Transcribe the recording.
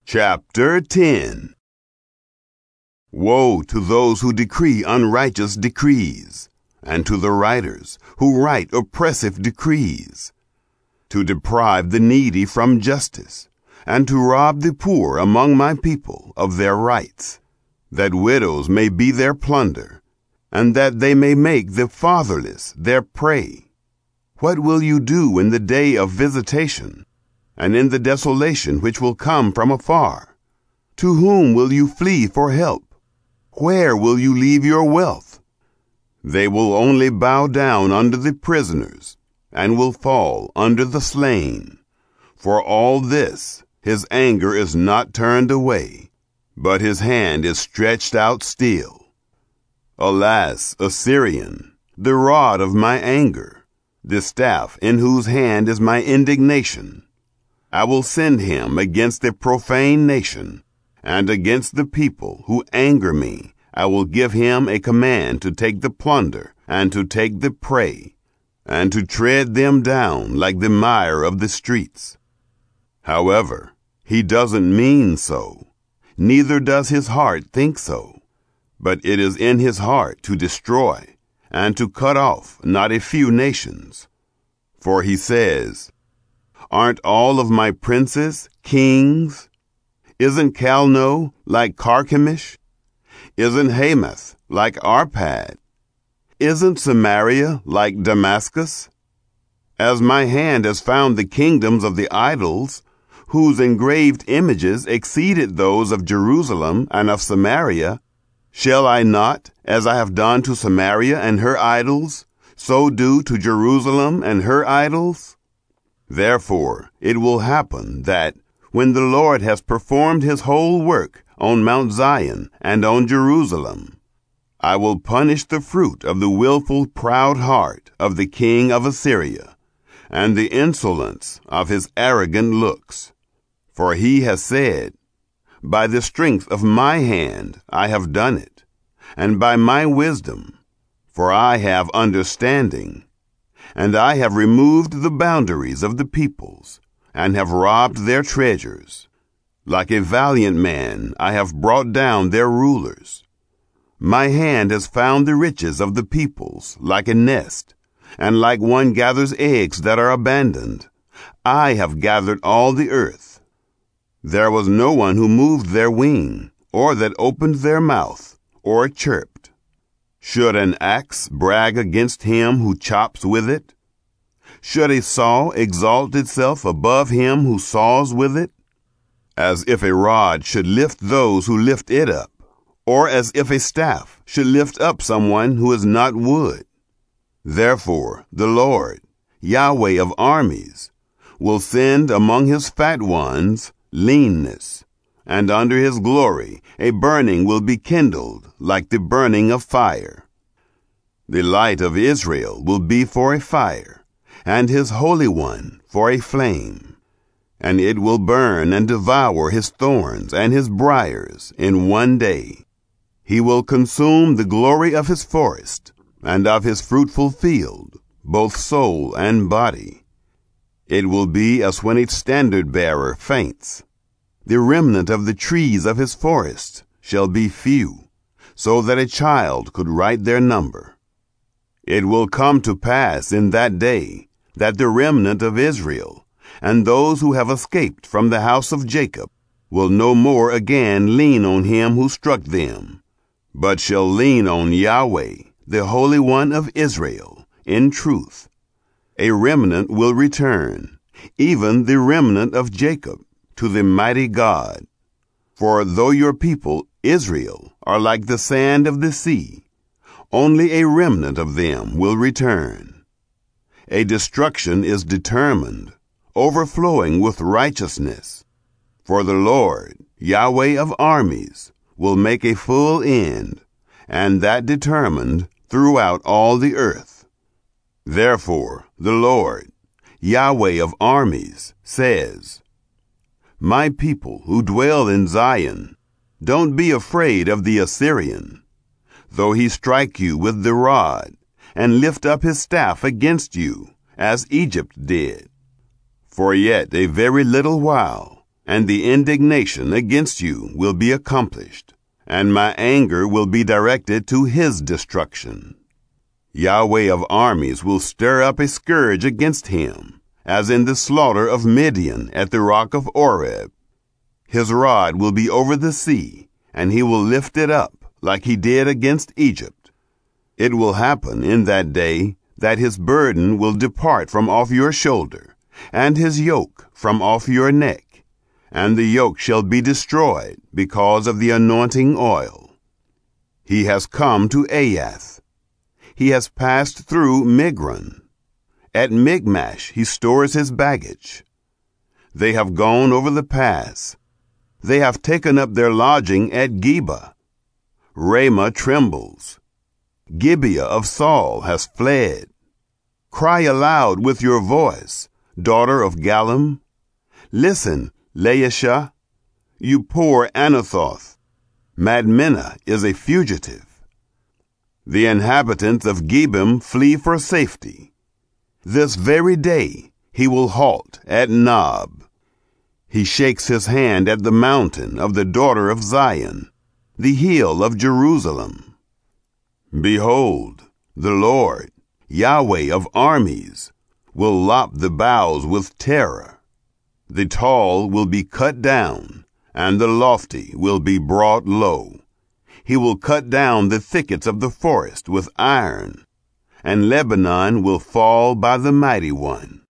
Chapter 10. Woe to those who decree unrighteous decrees, and to the writers who write oppressive decrees, to deprive the needy from justice, and to rob the poor among my people of their rights, that widows may be their plunder, and that they may make the fatherless their prey. What will you do in the day of visitation, and in the desolation which will come from afar? To whom will you flee for help? Where will you leave your wealth? They will only bow down under the prisoners, and will fall under the slain. For all this, his anger is not turned away, but his hand is stretched out still. Alas, Assyrian, the rod of my anger, the staff in whose hand is my indignation. I will send him against the profane nation, and against the people who anger me. I will give him a command to take the plunder, and to take the prey, and to tread them down like the mire of the streets. However, he doesn't mean so, neither does his heart think so, but it is in his heart to destroy, and to cut off not a few nations. For he says, aren't all of my princes kings? Isn't Calno like Carchemish? Isn't Hamath like Arpad? Isn't Samaria like Damascus? As my hand has found the kingdoms of the idols, whose engraved images exceeded those of Jerusalem and of Samaria, shall I not, as I have done to Samaria and her idols, so do to Jerusalem and her idols? Therefore, it will happen that, when the Lord has performed his whole work on Mount Zion and on Jerusalem, I will punish the fruit of the willful proud heart of the king of Assyria, and the insolence of his arrogant looks. For he has said, by the strength of my hand I have done it, and by my wisdom, for I have understanding. And I have removed the boundaries of the peoples, and have robbed their treasures. Like a valiant man, I have brought down their rulers. My hand has found the riches of the peoples, like a nest, and like one gathers eggs that are abandoned. I have gathered all the earth. There was no one who moved their wing, or that opened their mouth, or chirped. Should an axe brag against him who chops with it? Should a saw exalt itself above him who saws with it? As if a rod should lift those who lift it up, or as if a staff should lift up someone who is not wood. Therefore the Lord, Yahweh of armies, will send among his fat ones leanness, and under his glory a burning will be kindled like the burning of fire. The light of Israel will be for a fire, and his Holy One for a flame, and it will burn and devour his thorns and his briars in one day. He will consume the glory of his forest and of his fruitful field, both soul and body. It will be as when a standard-bearer faints. The remnant of the trees of his forest shall be few, so that a child could write their number. It will come to pass in that day that the remnant of Israel and those who have escaped from the house of Jacob will no more again lean on him who struck them, but shall lean on Yahweh, the Holy One of Israel, in truth. A remnant will return, even the remnant of Jacob, to the mighty God. For though your people, Israel, are like the sand of the sea, only a remnant of them will return. A destruction is determined, overflowing with righteousness. For the Lord, Yahweh of armies, will make a full end, and that determined throughout all the earth. Therefore the Lord, Yahweh of armies, says, my people who dwell in Zion, don't be afraid of the Assyrian, though he strike you with the rod, and lift up his staff against you, as Egypt did. For yet a very little while, and the indignation against you will be accomplished, and my anger will be directed to his destruction. Yahweh of armies will stir up a scourge against him, as in the slaughter of Midian at the rock of Oreb. His rod will be over the sea, and he will lift it up, like he did against Egypt. It will happen in that day that his burden will depart from off your shoulder, and his yoke from off your neck, and the yoke shall be destroyed because of the anointing oil. He has come to Ayath. He has passed through Migron. At Michmash he stores his baggage. They have gone over the pass. They have taken up their lodging at Geba. Ramah trembles. Gibeah of Saul has fled. Cry aloud with your voice, daughter of Gallim. Listen, Laishah, you poor Anathoth. Madmenah is a fugitive. The inhabitants of Gebim flee for safety. This very day he will halt at Nob. He shakes his hand at the mountain of the daughter of Zion, the hill of Jerusalem. Behold, the Lord, Yahweh of armies, will lop the boughs with terror. The tall will be cut down, and the lofty will be brought low. He will cut down the thickets of the forest with iron, and Lebanon will fall by the mighty one.